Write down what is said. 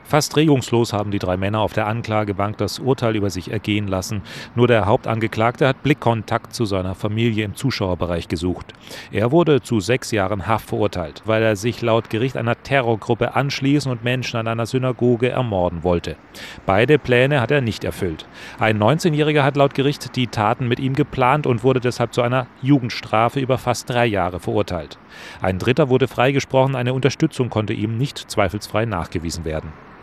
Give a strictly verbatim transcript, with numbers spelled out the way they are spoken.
Fast regungslos haben die drei Männer auf der Anklagebank das Urteil über sich ergehen lassen. Nur der Hauptangeklagte hat Blickkontakt zu seiner Familie im Zuschauerbereich gesucht. Er wurde zu sechs Jahren Haft verurteilt, weil er sich laut Gericht einer Terrorgruppe anschließen und Menschen an einer Synagoge ermorden wollte. Beide Pläne hat er nicht erfüllt. Ein neunzehnjähriger hat laut Gericht die Taten mit ihm geplant und wurde deshalb zu einer Jugendstrafe über fast drei Jahre verurteilt. Ein dritter wurde freigesprochen, eine Unterstützung konnte ihm nicht zweifelsfrei nachgewiesen werden.